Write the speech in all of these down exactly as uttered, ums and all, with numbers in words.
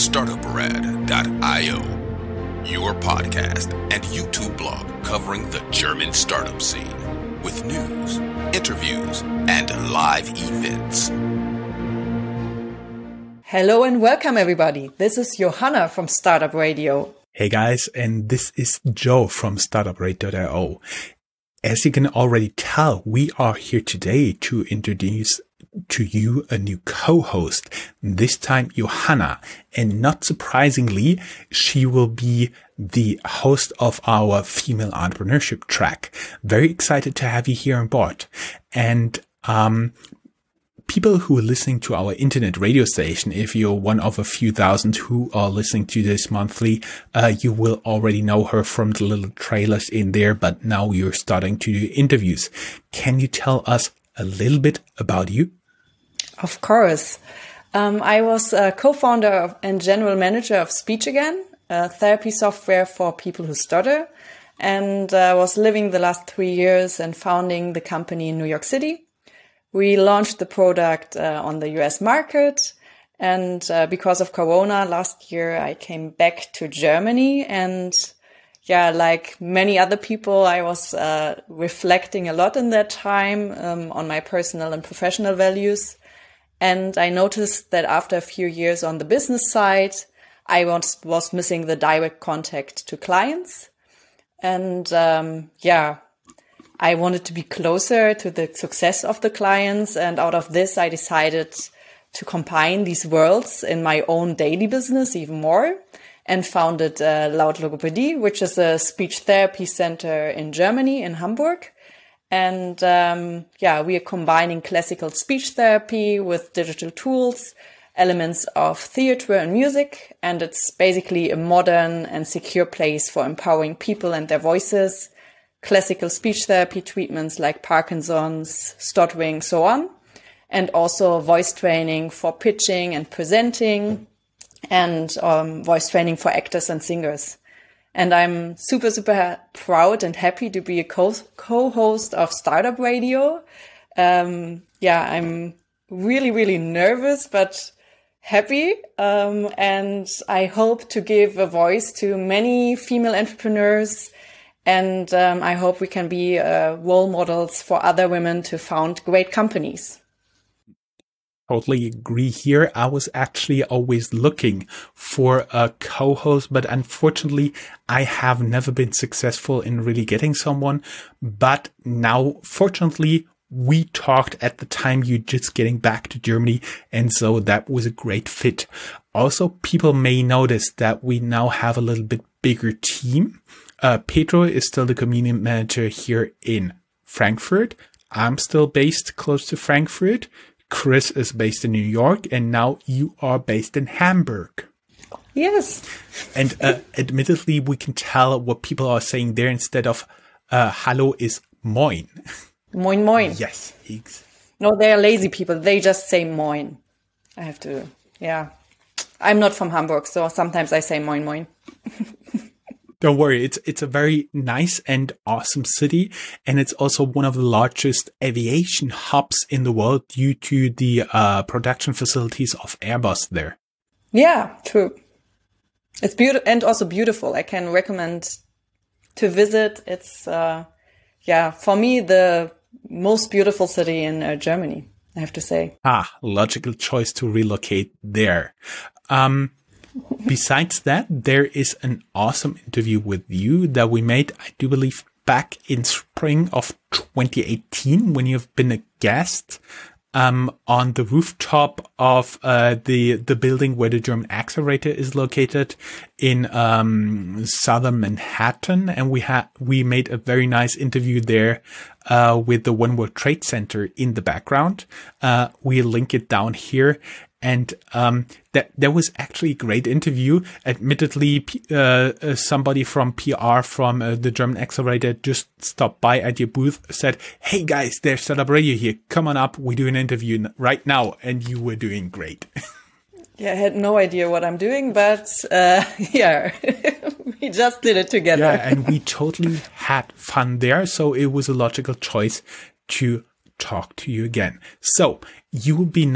startup rad dot io, your podcast and YouTube blog covering the German startup scene with news, interviews, and live events. Hello and welcome everybody. This is Johanna from Startup Radio. Hey guys, and this is Joe from startup rad dot io. As you can already tell, we are here today to introduce to you a new co-host, this time Johanna, and not surprisingly, she will be the host of our female entrepreneurship track. Very excited to have you here on board. And um people who are listening to our internet radio station, if you're one of a few thousand who are listening to this monthly, uh, you will already know her from the little trailers in there, but now you're starting to do interviews. Can you tell us a little bit about you? Of course. Um, I was a co-founder of, and general manager of Speech Again, a therapy software for people who stutter, and I uh, was living the last three years and founding the company in New York City. We launched the product uh, on the U S market, and uh, because of Corona last year, I came back to Germany, and yeah, like many other people, I was uh, reflecting a lot in that time um, on my personal and professional values. And I noticed that after a few years on the business side, I was, was missing the direct contact to clients. And um, yeah, I wanted to be closer to the success of the clients. And out of this, I decided to combine these worlds in my own daily business even more, and founded uh, Laut Logopädie, which is a speech therapy center in Germany, in Hamburg. And um, yeah, we are combining classical speech therapy with digital tools, elements of theater and music. And it's basically a modern and secure place for empowering people and their voices, classical speech therapy treatments like Parkinson's, stuttering, so on, and also voice training for pitching and presenting, and um, voice training for actors and singers. And I'm super, super proud and happy to be a co- co-host of Startup Radio. Um, yeah, I'm really, really nervous, but happy. Um, and I hope to give a voice to many female entrepreneurs. And um, I hope we can be uh, role models for other women to found great companies. Totally agree here. I was actually always looking for a co-host, but unfortunately, I have never been successful in really getting someone. But now, fortunately, we talked at the time you just getting back to Germany, and so that was a great fit. Also, people may notice that we now have a little bit bigger team. Uh, Pedro is still the community manager here in Frankfurt. I'm still based close to Frankfurt. Chris is based in New York, and now you are based in Hamburg. Yes. And uh, admittedly, we can tell what people are saying there. Instead of uh, hello is moin. Moin, moin. Yes. Ex- no, they are lazy people. They just say moin. I have to, yeah. I'm not from Hamburg, so sometimes I say moin, moin. Don't worry, it's it's a very nice and awesome city, and it's also one of the largest aviation hubs in the world due to the uh, production facilities of Airbus there. Yeah, true. It's beautiful and also beautiful. I can recommend to visit. It's uh, yeah, for me the most beautiful city in uh, Germany, I have to say. Ah, logical choice to relocate there. Um. Besides that, there is an awesome interview with you that we made, I do believe, back in spring of twenty eighteen, when you've been a guest um, on the rooftop of uh, the the building where the German Accelerator is located in um, southern Manhattan, and we had we made a very nice interview there uh, with the One World Trade Center in the background. Uh, we link it down here. And um, that that was actually a great interview. Admittedly, uh, uh, somebody from P R from uh, the German Accelerator just stopped by at your booth, said, "Hey guys, there's Startup Radio here. Come on up. We do an interview right now." And you were doing great. Yeah, I had no idea what I'm doing, but uh, yeah, we just did it together. Yeah, and we totally had fun there. So it was a logical choice to talk to you again. So you will be now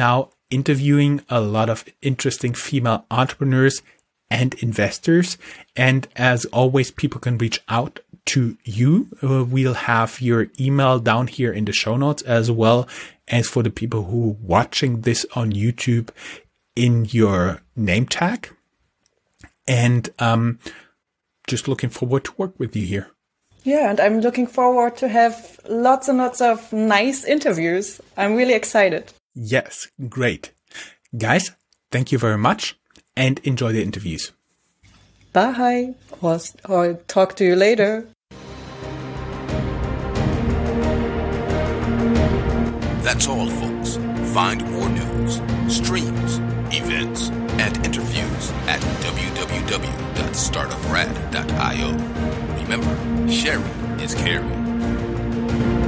interviewing a lot of interesting female entrepreneurs and investors. And as always, people can reach out to you. Uh, we'll have your email down here in the show notes, as well as for the people who are watching this on YouTube in your name tag. And um, just looking forward to work with you here. Yeah, and I'm looking forward to have lots and lots of nice interviews. I'm really excited. Yes, great. Guys, thank you very much and enjoy the interviews. Bye. Or, or talk to you later. That's all, folks. Find more news, streams, events, and interviews at w w w dot startup rad dot i o. Remember, sharing is caring.